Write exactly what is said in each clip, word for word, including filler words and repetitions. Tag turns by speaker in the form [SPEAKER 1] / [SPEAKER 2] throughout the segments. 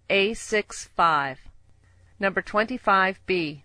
[SPEAKER 1] A six five. Number twenty-five B.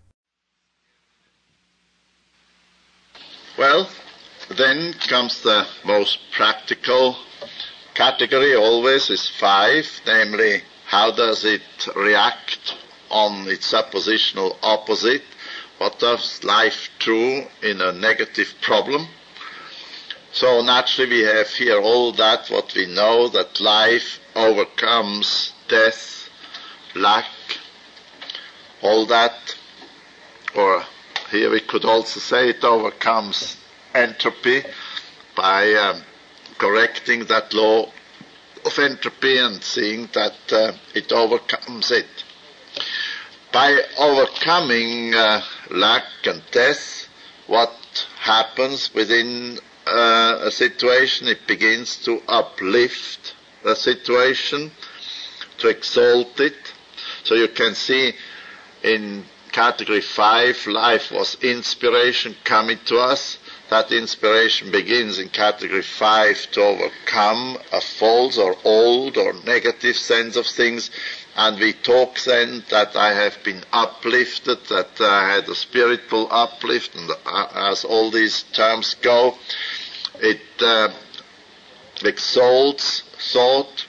[SPEAKER 2] Well, then comes the most practical category always is five, namely how does it react on its suppositional opposite? What does life do in a negative problem? So naturally we have here all that what we know, that life overcomes death, lack, all that, or here we could also say it overcomes entropy by um, correcting that law of entropy and seeing that uh, it overcomes it. By overcoming uh, lack and death, what happens within uh, a situation? It begins to uplift the situation, to exalt it. So you can see in category five, life was inspiration coming to us. That inspiration begins in category five to overcome a false or old or negative sense of things. And we talk then that I have been uplifted, that I had a spiritual uplift, and as all these terms go, it uh, exalts thought.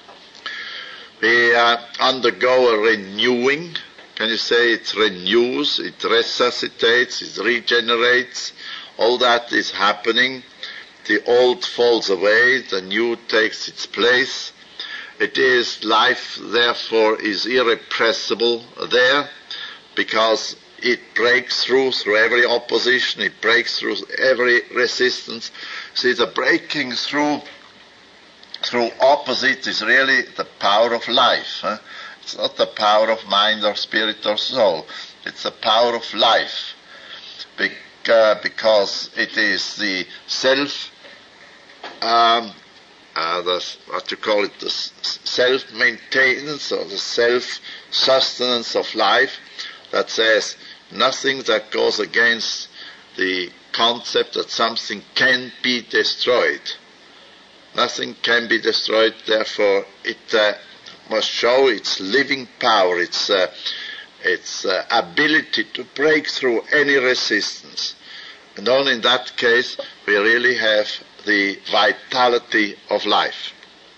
[SPEAKER 2] We uh, undergo a renewing. Can you say it renews, it resuscitates, it regenerates? All that is happening. The old falls away, the new takes its place. It is, life therefore is irrepressible there, because it breaks through, through every opposition, it breaks through every resistance. See, the breaking through, through opposite is really the power of life. Huh? It's not the power of mind or spirit or soul. It's the power of life. Be- uh, because it is the self, um, uh, the, what you call it, the self-maintenance or the self-sustenance of life that says nothing that goes against the concept that something can be destroyed. Nothing can be destroyed, therefore it uh, must show its living power, its uh, its uh, ability to break through any resistance. And only in that case we really have the vitality of life.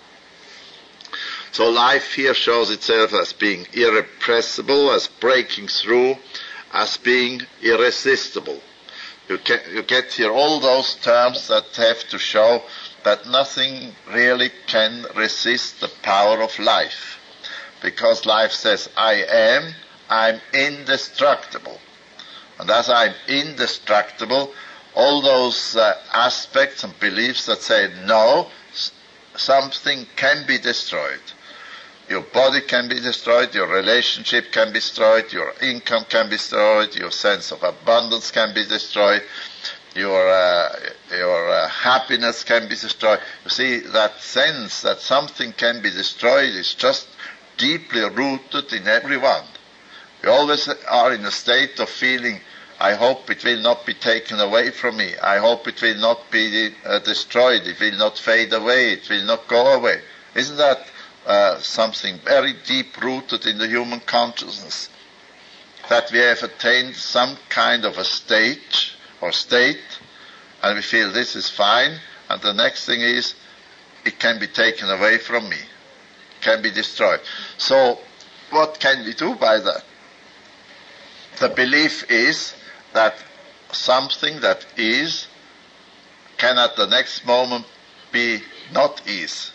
[SPEAKER 2] So life here shows itself as being irrepressible, as breaking through, as being irresistible. You, can, you get here all those terms that have to show that nothing really can resist the power of life. Because life says, I am, I'm indestructible. And as I'm indestructible, all those uh, aspects and beliefs that say, no, s- something can be destroyed. Your body can be destroyed, your relationship can be destroyed, your income can be destroyed, your sense of abundance can be destroyed, your uh, your uh, happiness can be destroyed. You see, that sense that something can be destroyed is just deeply rooted in everyone. We always are in a state of feeling, I hope it will not be taken away from me. I hope it will not be uh, destroyed. It will not fade away. It will not go away. Isn't that uh, something very deep-rooted in the human consciousness? That we have attained some kind of a stage or state, and we feel this is fine, and the next thing is, it can be taken away from me. It can be destroyed. So, what can we do by that? The belief is that something that is can at the next moment be not is.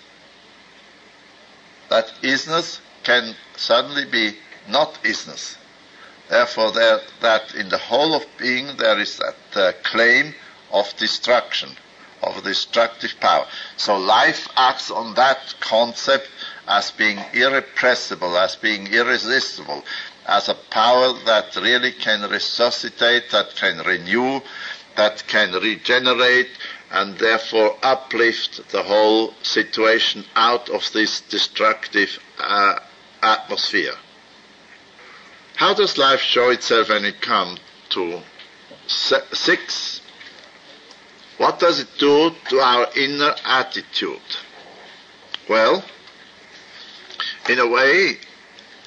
[SPEAKER 2] That isness can suddenly be not isness. Therefore, there, that in the whole of being there is that uh, claim of destruction, of destructive power. So life acts on that concept as being irrepressible, as being irresistible, as a power that really can resuscitate, that can renew, that can regenerate, and therefore uplift the whole situation out of this destructive uh, atmosphere. How does life show itself when it comes to six? What does it do to our inner attitude? Well, in a way,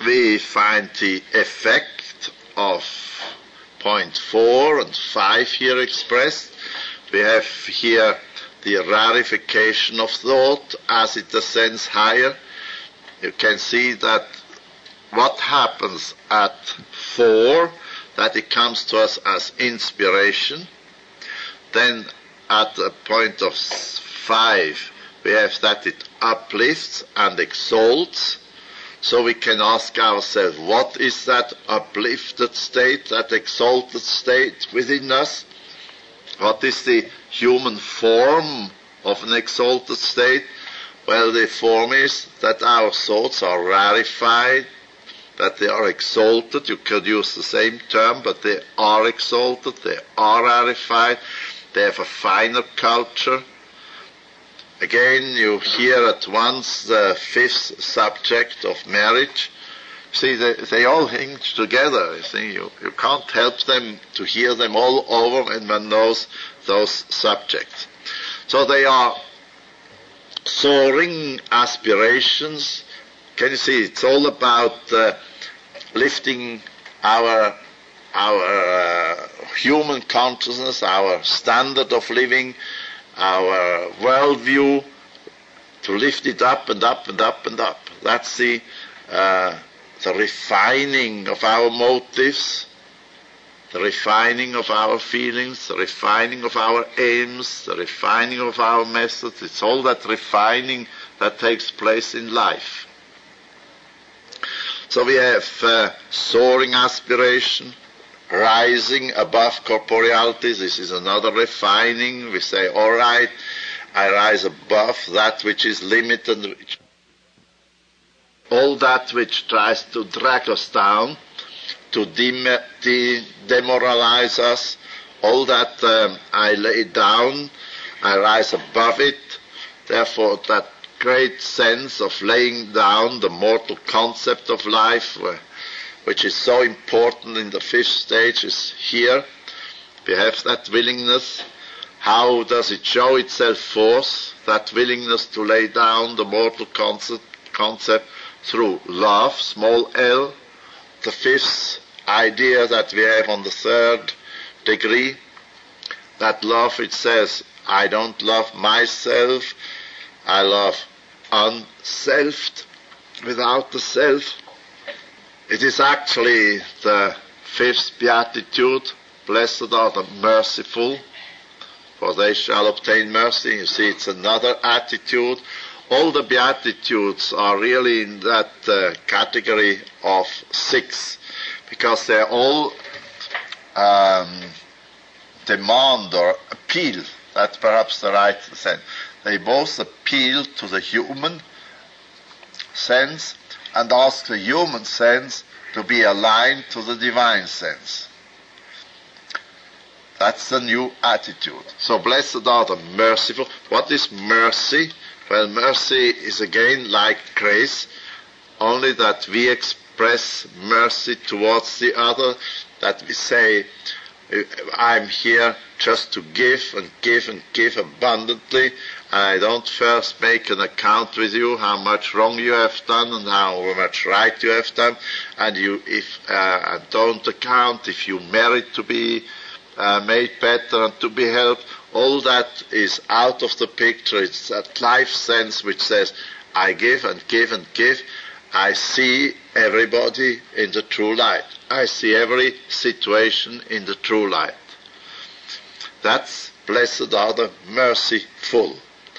[SPEAKER 2] we find the effect of point four and five here expressed. We have here the rarefication of thought as it ascends higher. You can see that what happens at four, that it comes to us as inspiration. Then at the point of five, we have that it uplifts and exalts. So we can ask ourselves, what is that uplifted state, that exalted state within us? What is the human form of an exalted state? Well, the form is that our thoughts are rarefied, that they are exalted. You could use the same term, but they are exalted, they are rarefied, they have a finer culture. Again, you hear at once the fifth subject of marriage. See, they, they all hinge together. You see, you, you can't help them to hear them all over when one knows those subjects. So they are soaring aspirations. Can you see? It's all about uh, lifting our our uh, human consciousness, our standard of living, our worldview, to lift it up and up and up and up. That's the uh, the refining of our motives, the refining of our feelings, the refining of our aims, the refining of our methods. It's all that refining that takes place in life. So we have uh, soaring aspiration, rising above corporeality. This is another refining. We say, all right, I rise above that which is limited, which, all that which tries to drag us down, to dem- de- demoralize us, all that um, I lay down, I rise above it. Therefore, that great sense of laying down the mortal concept of life, where, which is so important in the fifth stage, is here. We have that willingness. How does it show itself forth, that willingness to lay down the mortal concept, concept through love, small l, the fifth idea that we have on the third degree, that love which says, I don't love myself, I love unselfed, without the self. It is actually the fifth beatitude, blessed are the merciful, for they shall obtain mercy. You see, it's another attitude. All the beatitudes are really in that uh, category of six, because they're all um, demand or appeal. That's perhaps the right sense. They both appeal to the human sense and ask the human sense to be aligned to the divine sense. That's the new attitude. So blessed are the merciful. What is mercy? Well, mercy is again like grace, only that we express mercy towards the other, that we say, I'm here just to give and give and give abundantly, and I don't first make an account with you how much wrong you have done and how much right you have done, and you if uh, don't account if you merit to be uh, made better and to be helped. All that is out of the picture. It's that life sense which says, I give and give and give. I see everybody in the true light. I see every situation in the true light. That's blessed are the merciful.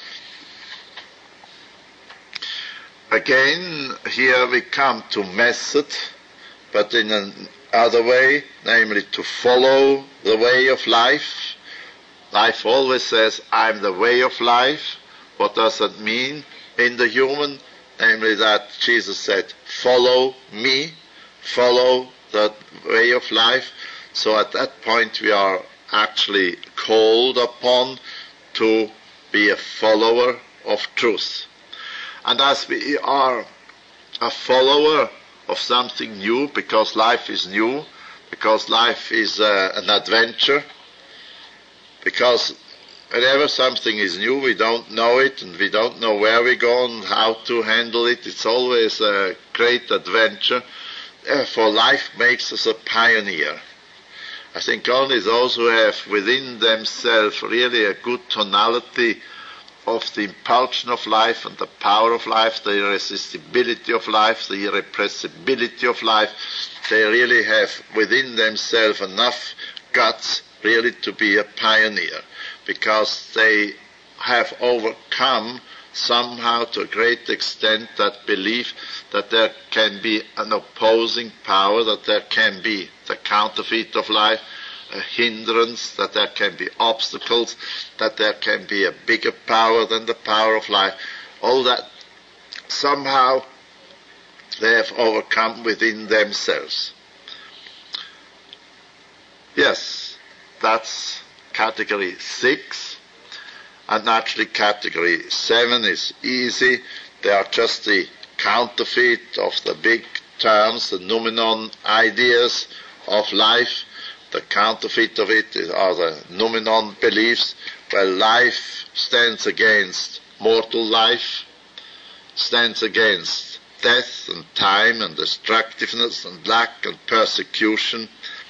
[SPEAKER 2] Again, here we come to method, but in another way, namely to follow the way of life. Life always says, I'm the way of life. What does that mean in the human? Namely that Jesus said, follow me, follow the way of life. So at that point we are actually called upon to be a follower of truth. And as we are a follower of something new, because life is new, because life is uh, an adventure, because whenever something is new, we don't know it, and we don't know where we go and how to handle it. It's always a great adventure. Therefore, life makes us a pioneer. I think only those who have within themselves really a good tonality of the impulsion of life and the power of life, the irresistibility of life, the irrepressibility of life, they really have within themselves enough guts really to be a pioneer, because they have overcome somehow to a great extent that belief that there can be an opposing power, that there can be the counterfeit of life, a hindrance, that there can be obstacles, that there can be a bigger power than the power of life. All that somehow they have overcome within themselves. Yes, that's category six. And actually category seven is easy. They are just the counterfeit of the big terms, the noumenon ideas of life. The counterfeit of it are the noumenon beliefs, where life stands against mortal life, stands against death and time and destructiveness and lack and persecution.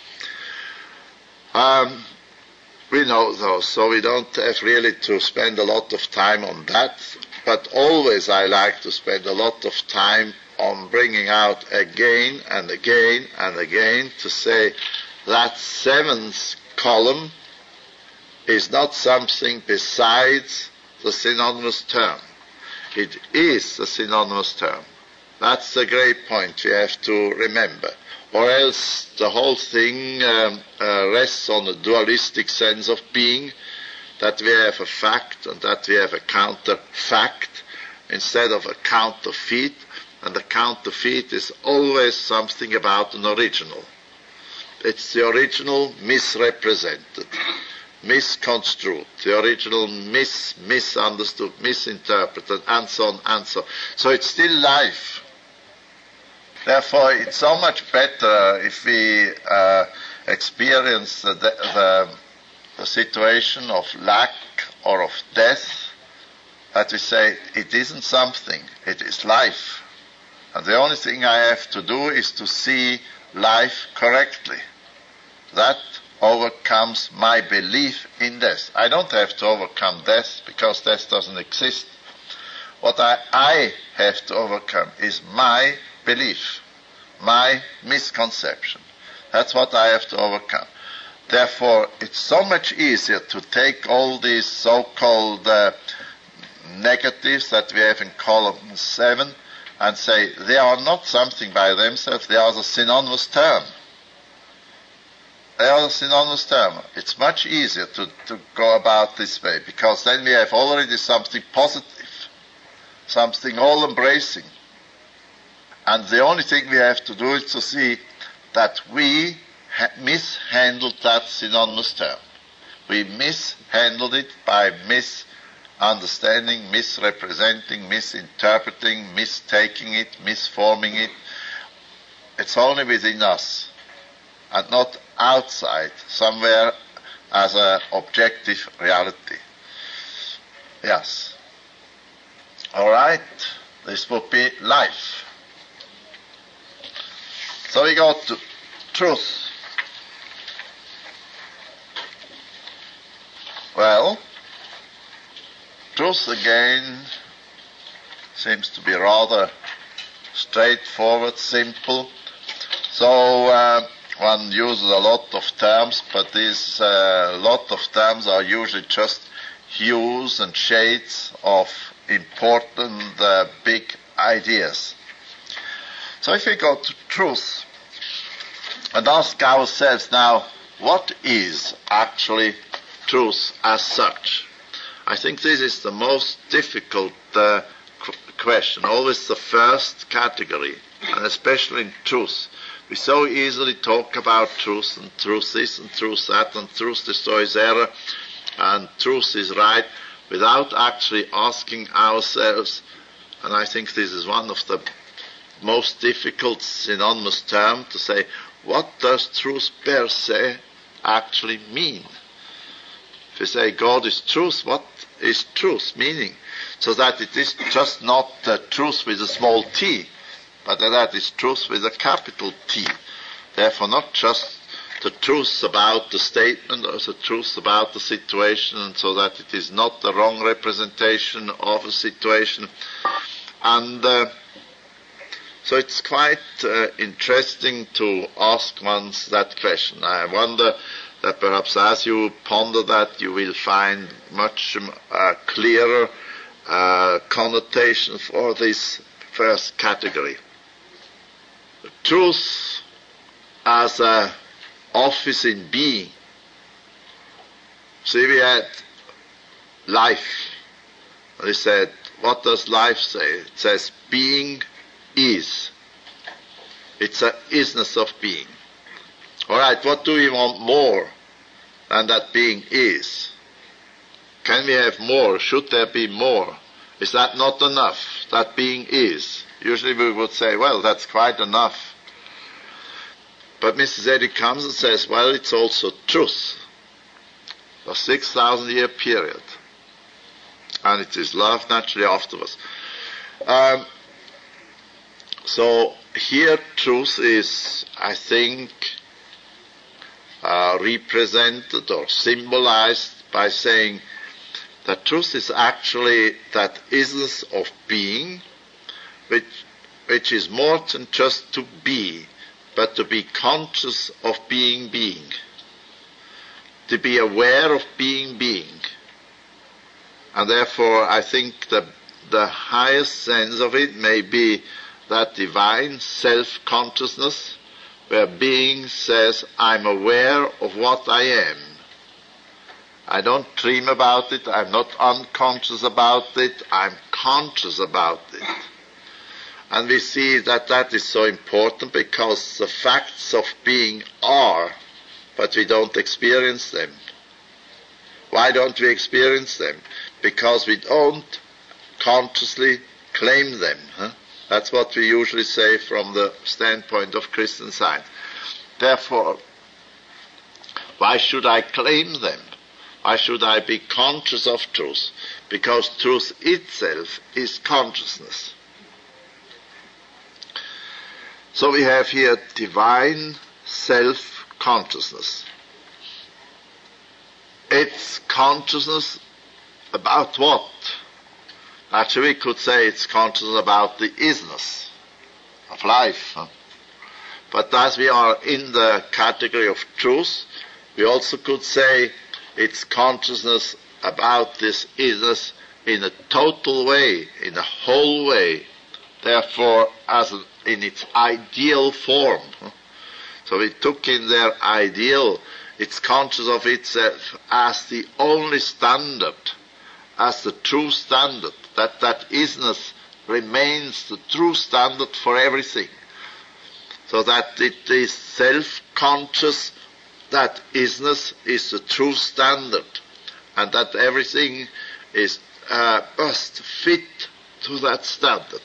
[SPEAKER 2] Um, we know those, so we don't have really to spend a lot of time on that, but always I like to spend a lot of time on bringing out again and again and again to say that seventh column is not something besides the synonymous term. It is the synonymous term. That's the great point we have to remember. Or else the whole thing um, uh, rests on a dualistic sense of being, that we have a fact and that we have a counter-fact instead of a counterfeit, and the counterfeit is always something about an original. It's the original misrepresented, misconstrued, the original mis misunderstood, misinterpreted, and so on and so on. So it's still life. Therefore, it's so much better if we uh, experience the, the, the situation of lack or of death, that we say it isn't something, it is life. And the only thing I have to do is to see life correctly. That overcomes my belief in death. I don't have to overcome death because death doesn't exist. What I, I have to overcome is my belief, my misconception. That's what I have to overcome. Therefore, it's so much easier to take all these so-called uh, negatives that we have in column seven and say they are not something by themselves, they are the synonymous term. They are the synonymous term. It's much easier to, to go about this way, because then we have already something positive, something all-embracing. And the only thing we have to do is to see that we ha- mishandled that synonymous term. We mishandled it by misunderstanding, misrepresenting, misinterpreting, mistaking it, misforming it. It's only within us and not outside, somewhere as an objective reality. Yes. All right. This would be life. So we go to truth. Well, truth again seems to be rather straightforward, simple. So uh, one uses a lot of terms, but these uh, lot of terms are usually just hues and shades of important uh, big ideas. So if we go to truth and ask ourselves now, what is actually truth as such? I think this is the most difficult uh, qu- question, always the first category, and especially in truth. We so easily talk about truth, and truth this, and truth that, and truth destroys error, and truth is right, without actually asking ourselves, and I think this is one of the most difficult synonymous term to say, what does truth per se actually mean? If you say God is truth, what is truth meaning? So that it is just not uh, truth with a small t, but that is truth with a capital T. Therefore, not just the truth about the statement or the truth about the situation, and so that it is not the wrong representation of a situation. And uh, so it's quite uh, interesting to ask one's that question. I wonder that perhaps as you ponder that, you will find much uh, clearer uh, connotation for this first category. The truth as a office in being. See, we had life. They said, what does life say? It says being is. It's a isness of being. All right, what do we want more than that being is? Can we have more? Should there be more? Is that not enough? That being is. Usually we would say, well, that's quite enough. But Missus Eddy comes and says, well, it's also truth. A six thousand year period. And it is love naturally afterwards. Um, so here truth is, I think, uh, represented or symbolized by saying that truth is actually that isness of being, which, which is more than just to be, but to be conscious of being being, to be aware of being being. And therefore I think the, the highest sense of it may be that divine self-consciousness, where being says, I'm aware of what I am. I don't dream about it, I'm not unconscious about it, I'm conscious about it. And we see that that is so important because the facts of being are, but we don't experience them. Why don't we experience them? Because we don't consciously claim them. Huh? That's what we usually say from the standpoint of Christian Science. Therefore, why should I claim them? Why should I be conscious of truth? Because truth itself is consciousness. So we have here divine self-consciousness. It's consciousness about what? Actually, we could say it's consciousness about the isness of life. Huh? But as we are in the category of truth, we also could say it's consciousness about this isness in a total way, in a whole way, therefore as an, in its ideal form. So we took in their ideal, it's conscious of itself as the only standard, as the true standard, that that isness remains the true standard for everything. So that it is self-conscious, that isness is the true standard, and that everything is uh, must fit to that standard.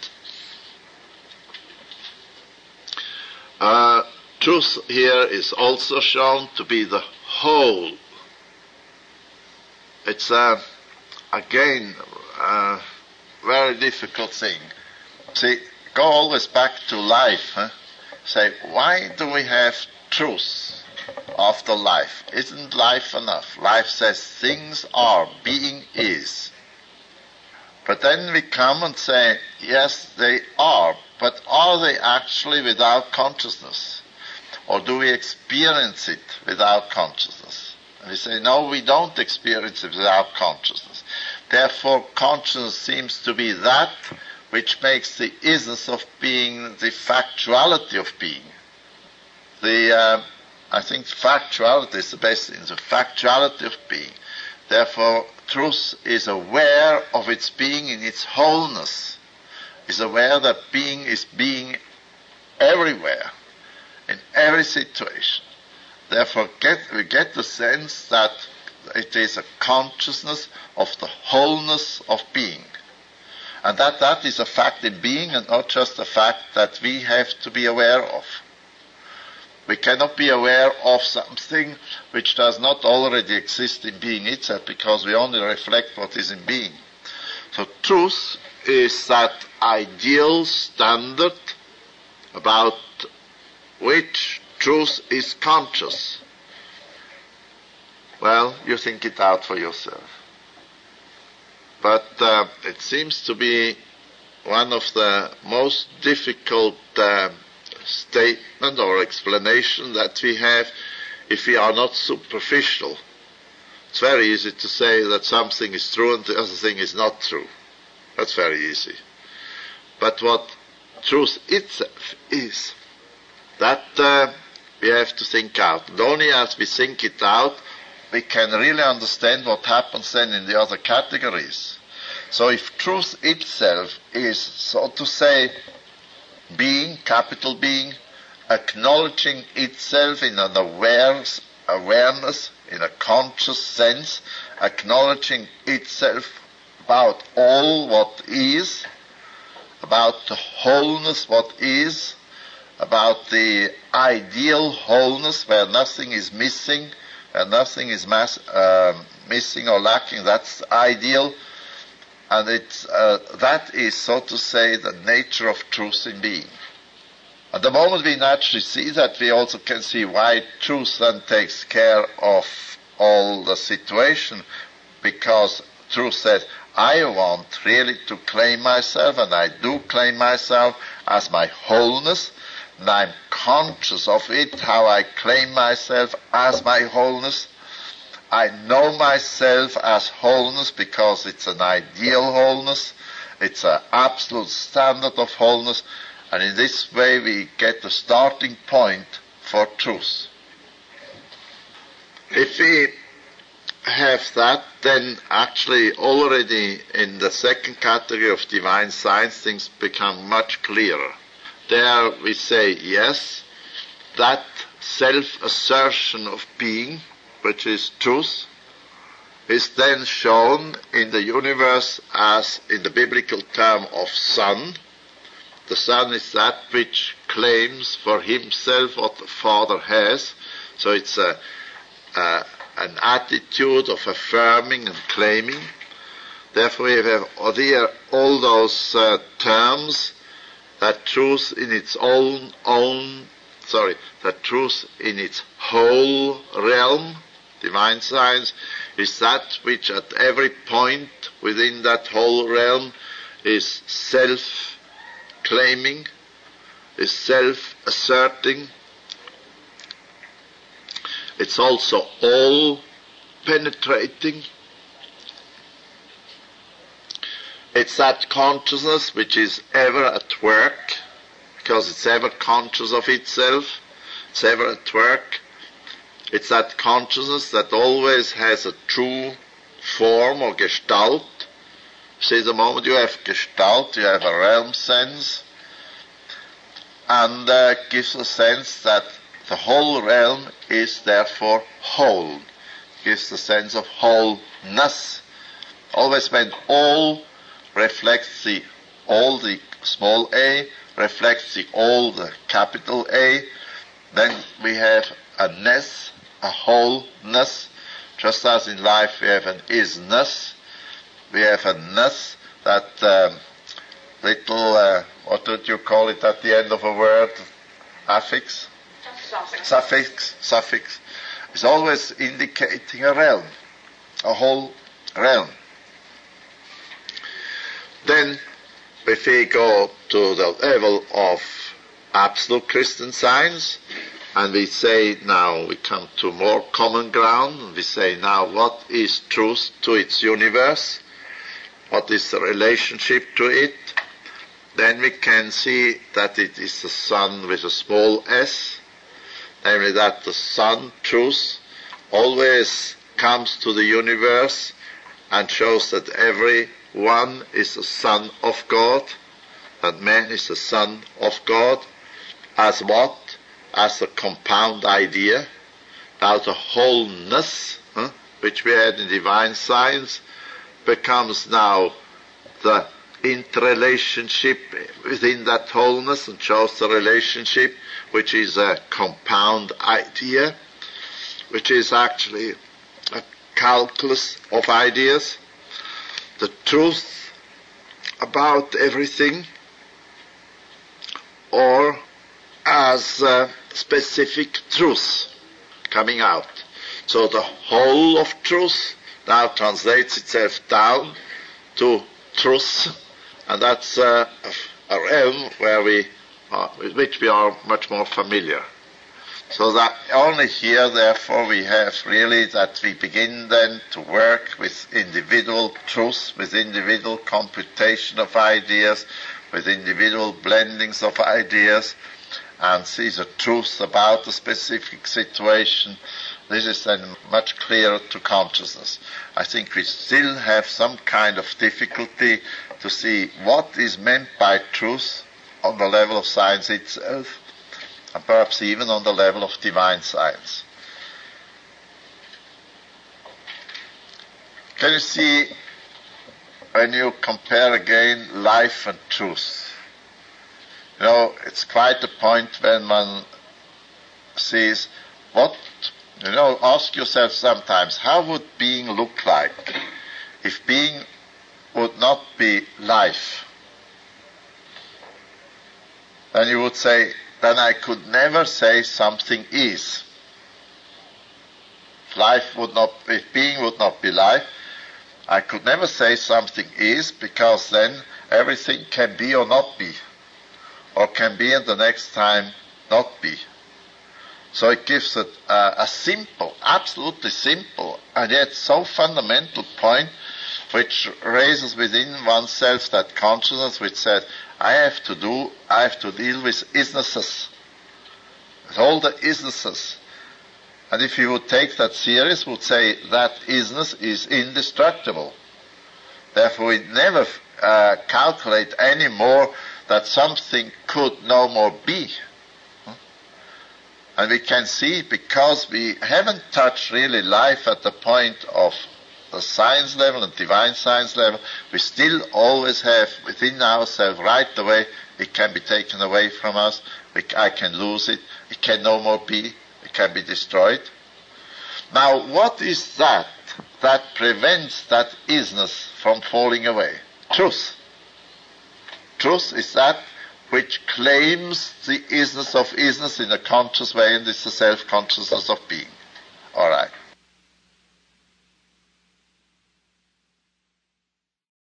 [SPEAKER 2] Uh, truth here is also shown to be the whole. It's uh, again a very difficult thing. See, go always back to life. Huh? Say, why do we have truth after life? Isn't life enough? Life says things are, being is. But then we come and say, yes, they are, but are they actually without consciousness? Or do we experience it without consciousness? And we say, no, we don't experience it without consciousness. Therefore, consciousness seems to be that which makes the isness of being the factuality of being. The, uh, I think factuality is the best thing, the factuality of being. Therefore, truth is aware of its being in its wholeness, is aware that being is being everywhere, in every situation. Therefore, get, we get the sense that it is a consciousness of the wholeness of being. And that that is a fact in being and not just a fact that we have to be aware of. We cannot be aware of something which does not already exist in being itself, because we only reflect what is in being. So truth is that ideal standard about which truth is conscious. Well, you think it out for yourself. But uh, it seems to be one of the most difficult uh, statement or explanation that we have if we are not superficial. It's very easy to say that something is true and the other thing is not true. That's very easy. But what truth itself is, that uh, we have to think out. And only as we think it out, we can really understand what happens then in the other categories. So if truth itself is, so to say, being, capital being, acknowledging itself in an awareness, awareness, in a conscious sense, acknowledging itself about all what is, about the wholeness what is, about the ideal wholeness where nothing is missing, where nothing is mass, uh, missing or lacking, that's ideal. And it's, uh, that is, so to say, the nature of truth in being. At the moment we naturally see that, we also can see why truth then takes care of all the situation, because truth says, I want really to claim myself, and I do claim myself as my wholeness, and I'm conscious of it, how I claim myself as my wholeness. I know myself as wholeness because it's an ideal wholeness, it's an absolute standard of wholeness, and in this way we get the starting point for truth. If we have that, then actually already in the second category of divine science things become much clearer. There we say, yes, that self-assertion of being, which is truth, is then shown in the universe as, in the biblical term of son. The son is that which claims for himself what the Father has. So it's a, a, an attitude of affirming and claiming. Therefore we have here all those uh, terms, that truth in its own, own, sorry, that truth in its whole realm, divine science, is that which at every point within that whole realm is self-claiming, is self-asserting. It's also all-penetrating. It's that consciousness which is ever at work, because it's ever conscious of itself, it's ever at work. It's that consciousness that always has a true form or gestalt. See, the moment you have gestalt, you have a realm sense, and uh, gives a sense that the whole realm is therefore whole. Gives the sense of wholeness. Always when all reflects the all, the small a, reflects the all, the capital A, then we have a ness, a wholeness. Just as in life we have an isness, we have a ness, that um, little, uh, what would you call it at the end of a word? Affix? Suffix. Suffix. Suffix. Is always indicating a realm, a whole realm. Then, if we go to the level of absolute Christian science, and we say now we come to more common ground, and we say now what is truth to its universe, what is the relationship to it, then we can see that it is the sun with a small s, namely that the sun, truth, always comes to the universe and shows that every one is a son of God, that man is a son of God, as what? As a compound idea. Now the wholeness, huh, which we had in divine science, becomes now the interrelationship within that wholeness, and shows the relationship, which is a compound idea, which is actually a calculus of ideas. The truth about everything, or as uh, specific truth coming out. So the whole of truth now translates itself down to truth, and that's uh, a realm where we are, with which we are much more familiar. So that only here, therefore, we have really that we begin then to work with individual truth, with individual computation of ideas, with individual blendings of ideas, and see the truth about the specific situation. This is then much clearer to consciousness. I think we still have some kind of difficulty to see what is meant by truth on the level of science itself, and perhaps even on the level of divine science. Can you see, when you compare again life and truth, you know, it's quite a point when one sees what, you know, ask yourself sometimes, how would being look like if being would not be life? Then you would say, then I could never say something is. If life would not, if being would not be life, I could never say something is, because then everything can be or not be, or can be and the next time not be. So it gives a, a, a simple, absolutely simple, and yet so fundamental point, which raises within oneself that consciousness which says, I have to do, I have to deal with isnesses, with all the isnesses. And if you would take that serious, would say that isness is indestructible. Therefore we never uh, calculate any more that something could no more be. And we can see, because we haven't touched really life at the point of the science level and divine science level, we still always have within ourselves right away, it can be taken away from us, we, I can lose it, it can no more be, it can be destroyed. Now, what is that that prevents that isness from falling away? Truth. Truth is that which claims the isness of isness in a conscious way, and it's the self-consciousness of being. All right.